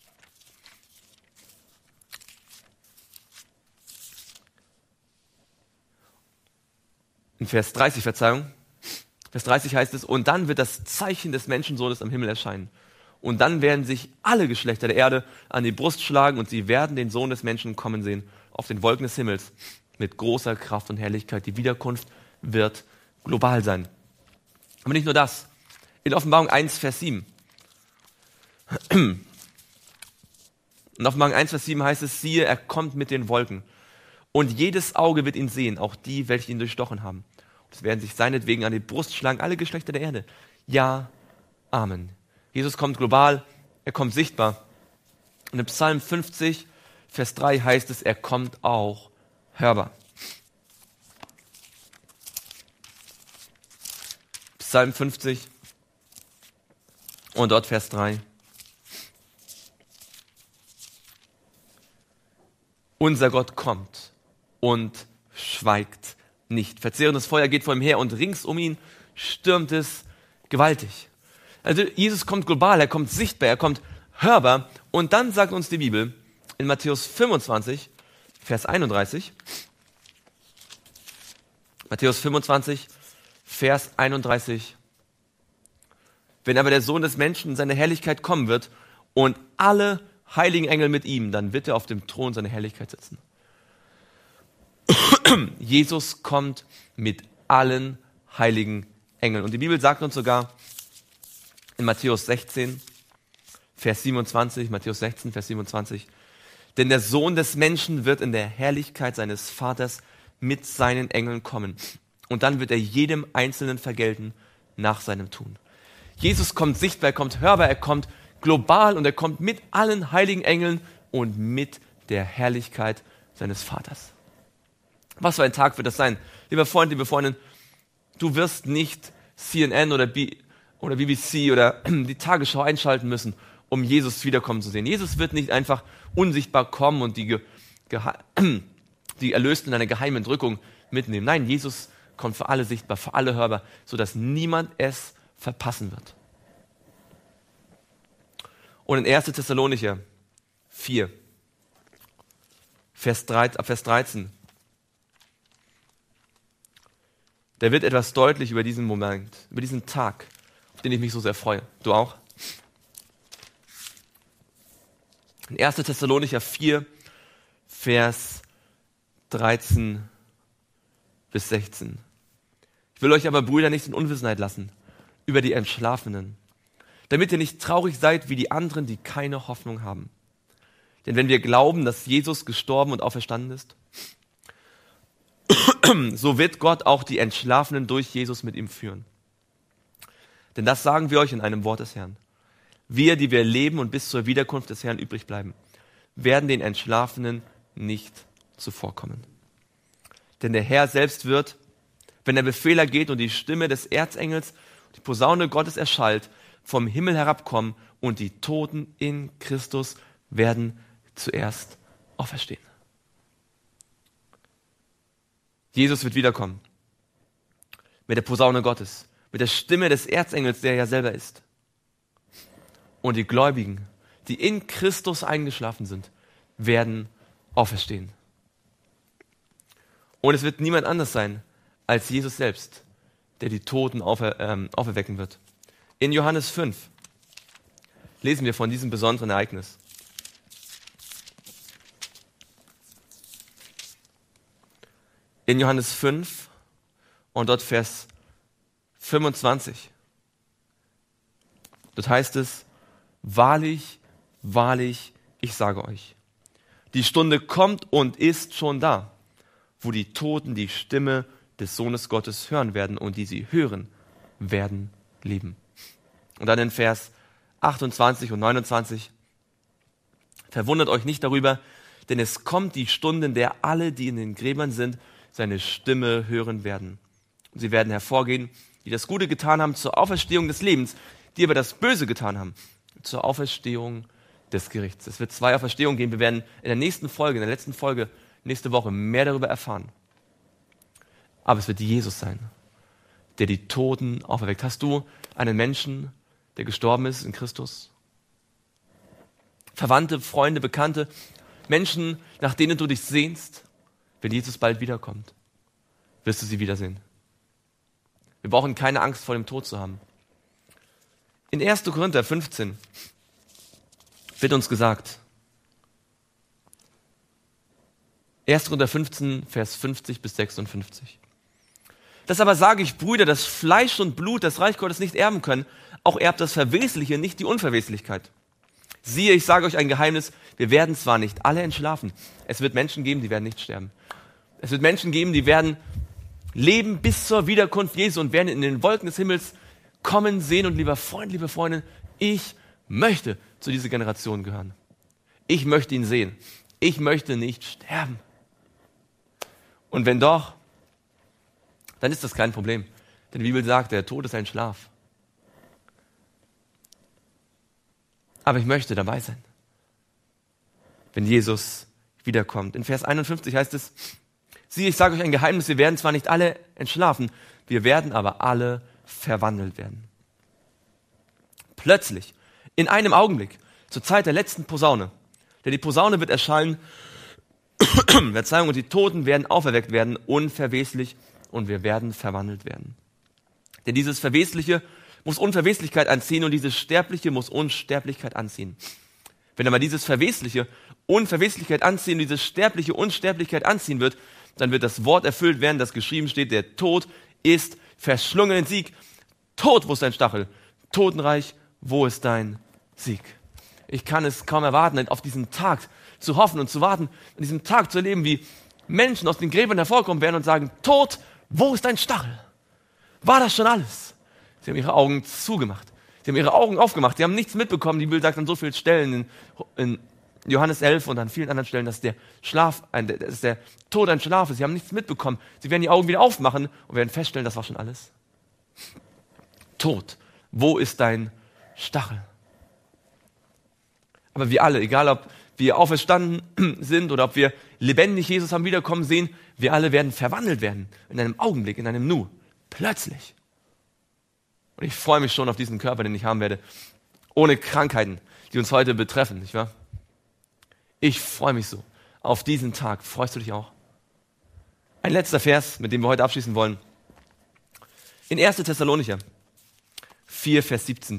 in Vers 30, Verzeihung, Vers 30 heißt es, und dann wird das Zeichen des Menschensohnes am Himmel erscheinen. Und dann werden sich alle Geschlechter der Erde an die Brust schlagen und sie werden den Sohn des Menschen kommen sehen auf den Wolken des Himmels mit großer Kraft und Herrlichkeit. Die Wiederkunft wird global sein. Aber nicht nur das. In Offenbarung 1, Vers 7. In Offenbarung 1, Vers 7 heißt es, siehe, er kommt mit den Wolken. Und jedes Auge wird ihn sehen, auch die, welche ihn durchstochen haben. Es werden sich seinetwegen an die Brust schlagen, alle Geschlechter der Erde. Ja, Amen. Jesus kommt global, er kommt sichtbar. Und im Psalm 50, Vers 3 heißt es, er kommt auch hörbar. Psalm 50 und dort Vers 3. Unser Gott kommt und schweigt nicht. Verzehrendes Feuer geht vor ihm her und rings um ihn stürmt es gewaltig. Also Jesus kommt global, er kommt sichtbar, er kommt hörbar. Und dann sagt uns die Bibel in Matthäus 25, Vers 31, Matthäus 25, Vers 31, wenn aber der Sohn des Menschen in seine Herrlichkeit kommen wird und alle heiligen Engel mit ihm, dann wird er auf dem Thron seine Herrlichkeit sitzen. Jesus kommt mit allen heiligen Engeln. Und die Bibel sagt uns sogar in Matthäus 16, Vers 27, Matthäus 16, Vers 27, denn der Sohn des Menschen wird in der Herrlichkeit seines Vaters mit seinen Engeln kommen. Und dann wird er jedem Einzelnen vergelten nach seinem Tun. Jesus kommt sichtbar, er kommt hörbar, er kommt global und er kommt mit allen heiligen Engeln und mit der Herrlichkeit seines Vaters. Was für ein Tag wird das sein? Lieber Freund, liebe Freundin, du wirst nicht CNN oder BBC oder die Tagesschau einschalten müssen, um Jesus wiederkommen zu sehen. Jesus wird nicht einfach unsichtbar kommen und die Erlösten in eine geheime Entrückung mitnehmen. Nein, Jesus kommt für alle sichtbar, für alle hörbar, sodass niemand es verpassen wird. Und in 1. Thessalonicher 4, ab Vers 13, da wird etwas deutlich über diesen Moment, über diesen Tag, auf den ich mich so sehr freue. Du auch? In 1. Thessalonicher 4, Vers 13 bis 16. Ich will euch aber, Brüder, nicht in Unwissenheit lassen über die Entschlafenen, damit ihr nicht traurig seid wie die anderen, die keine Hoffnung haben. Denn wenn wir glauben, dass Jesus gestorben und auferstanden ist, so wird Gott auch die Entschlafenen durch Jesus mit ihm führen. Denn das sagen wir euch in einem Wort des Herrn. Wir, die wir leben und bis zur Wiederkunft des Herrn übrig bleiben, werden den Entschlafenen nicht zuvorkommen. Denn der Herr selbst wird, wenn der Befehl ergeht und die Stimme des Erzengels, die Posaune Gottes erschallt, vom Himmel herabkommen und die Toten in Christus werden zuerst auferstehen. Jesus wird wiederkommen. Mit der Posaune Gottes, mit der Stimme des Erzengels, der ja selber ist. Und die Gläubigen, die in Christus eingeschlafen sind, werden auferstehen. Und es wird niemand anders sein als Jesus selbst, der die Toten auferwecken wird. In Johannes 5 lesen wir von diesem besonderen Ereignis. In Johannes 5 und dort Vers 25. Dort heißt es, wahrlich, wahrlich, ich sage euch, die Stunde kommt und ist schon da, wo die Toten die Stimme des Sohnes Gottes hören werden und die sie hören, werden leben. Und dann in Vers 28 und 29, verwundert euch nicht darüber, denn es kommt die Stunde, in der alle, die in den Gräbern sind, seine Stimme hören werden. Und sie werden hervorgehen, die das Gute getan haben zur Auferstehung des Lebens, die aber das Böse getan haben zur Auferstehung des Gerichts. Es wird 2 Auferstehungen geben. Wir werden in der nächsten Folge, in der letzten Folge, nächste Woche mehr darüber erfahren. Aber es wird Jesus sein, der die Toten auferweckt. Hast du einen Menschen, der gestorben ist in Christus? Verwandte, Freunde, Bekannte, Menschen, nach denen du dich sehnst, wenn Jesus bald wiederkommt, wirst du sie wiedersehen. Wir brauchen keine Angst vor dem Tod zu haben. In 1. Korinther 15 wird uns gesagt, 1. Korinther 15, Vers 50 bis 56. Das aber sage ich, Brüder, dass Fleisch und Blut das Reich Gottes nicht erben können, auch erbt das Verwesliche, nicht die Unverweslichkeit. Siehe, ich sage euch ein Geheimnis, wir werden zwar nicht alle entschlafen, es wird Menschen geben, die werden nicht sterben. Es wird Menschen geben, die werden leben bis zur Wiederkunft Jesu und werden in den Wolken des Himmels kommen, sehen. Und lieber Freund, liebe Freundin, ich möchte zu dieser Generation gehören. Ich möchte ihn sehen. Ich möchte nicht sterben. Und wenn doch, dann ist das kein Problem. Denn die Bibel sagt, der Tod ist ein Schlaf. Aber ich möchte dabei sein, wenn Jesus wiederkommt. In Vers 51 heißt es, Siehe, ich sage euch ein Geheimnis, wir werden zwar nicht alle entschlafen, wir werden aber alle verwandelt werden. Plötzlich, in einem Augenblick, zur Zeit der letzten Posaune, denn die Posaune wird erschallen, Verzeihung, und die Toten werden auferweckt werden, unverweslich, und wir werden verwandelt werden. Denn dieses Verwesliche muss Unverweslichkeit anziehen und dieses Sterbliche muss Unsterblichkeit anziehen. Wenn aber dieses Verwesliche Unverweslichkeit anziehen und dieses Sterbliche Unsterblichkeit anziehen wird, dann wird das Wort erfüllt werden, das geschrieben steht, der Tod ist verschlungen in Sieg. Tod, wo ist dein Stachel? Totenreich, wo ist dein Sieg? Ich kann es kaum erwarten, auf diesen Tag zu hoffen und zu warten, an diesem Tag zu erleben, wie Menschen aus den Gräbern hervorkommen werden und sagen, Tod, wo ist dein Stachel? War das schon alles? Sie haben ihre Augen zugemacht. Sie haben ihre Augen aufgemacht. Sie haben nichts mitbekommen. Die Bibel sagt an so vielen Stellen in Johannes 11 und an vielen anderen Stellen, dass der Tod ein Schlaf ist. Sie haben nichts mitbekommen. Sie werden die Augen wieder aufmachen und werden feststellen, das war schon alles. Tod, wo ist dein Stachel? Aber wir alle, egal ob wir auferstanden sind oder ob wir lebendig Jesus am Wiederkommen sehen, wir alle werden verwandelt werden. In einem Augenblick, in einem Nu. Plötzlich. Und ich freue mich schon auf diesen Körper, den ich haben werde. Ohne Krankheiten, die uns heute betreffen, nicht wahr? Ich freue mich so auf diesen Tag. Freust du dich auch? Ein letzter Vers, mit dem wir heute abschließen wollen. In 1. Thessalonicher 4, Vers 17.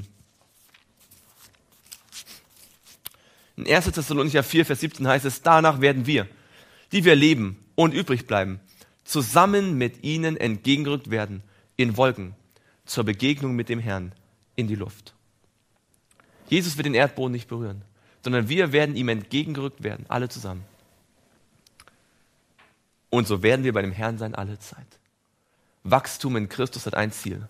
In 1. Thessalonicher 4, Vers 17 heißt es, danach werden wir, die wir leben und übrig bleiben, zusammen mit ihnen entgegengerückt werden in Wolken zur Begegnung mit dem Herrn in die Luft. Jesus wird den Erdboden nicht berühren, sondern wir werden ihm entgegengerückt werden, alle zusammen. Und so werden wir bei dem Herrn sein alle Zeit. Wachstum in Christus hat ein Ziel.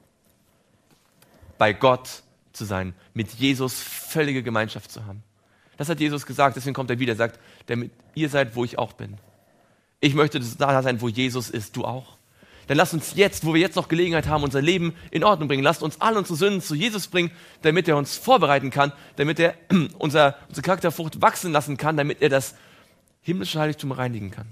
Bei Gott zu sein, mit Jesus völlige Gemeinschaft zu haben. Das hat Jesus gesagt, deswegen kommt er wieder, sagt, damit ihr seid, wo ich auch bin. Ich möchte da sein, wo Jesus ist, du auch. Dann lasst uns jetzt, wo wir jetzt noch Gelegenheit haben, unser Leben in Ordnung bringen. Lasst uns all unsere Sünden zu Jesus bringen, damit er uns vorbereiten kann, damit er unsere Charakterfrucht wachsen lassen kann, damit er das himmlische Heiligtum reinigen kann.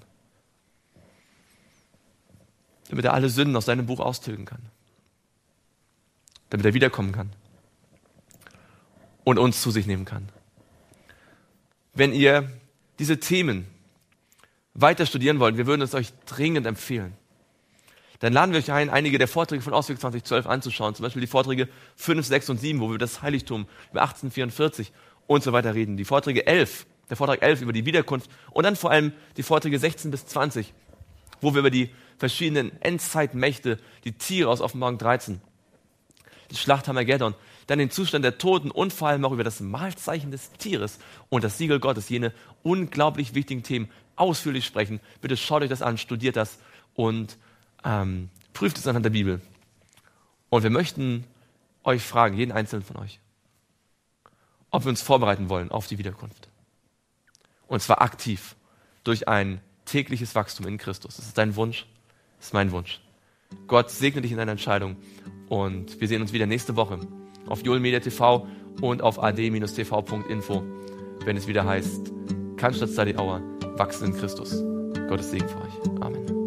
Damit er alle Sünden aus seinem Buch austilgen kann. Damit er wiederkommen kann. Und uns zu sich nehmen kann. Wenn ihr diese Themen weiter studieren wollt, wir würden es euch dringend empfehlen, dann laden wir euch ein, einige der Vorträge von Ausweg 2012 anzuschauen. Zum Beispiel die Vorträge 5, 6 und 7, wo wir über das Heiligtum, über 1844 und so weiter reden. Die Vorträge 11, der Vortrag 11 über die Wiederkunft und dann vor allem die Vorträge 16 bis 20, wo wir über die verschiedenen Endzeitmächte, die Tiere aus Offenbarung 13, die Schlacht Armageddon, dann den Zustand der Toten und vor allem auch über das Mahlzeichen des Tieres und das Siegel Gottes, jene unglaublich wichtigen Themen ausführlich sprechen. Bitte schaut euch das an, studiert das und prüft es anhand der Bibel. Und wir möchten euch fragen, jeden einzelnen von euch, ob wir uns vorbereiten wollen auf die Wiederkunft. Und zwar aktiv, durch ein tägliches Wachstum in Christus. Das ist dein Wunsch, das ist mein Wunsch. Gott segne dich in deiner Entscheidung und wir sehen uns wieder nächste Woche auf Joel Media TV und auf ad-tv.info, wenn es wieder heißt, Cannstatt Study Hour, wachsen in Christus. Gottes Segen für euch. Amen.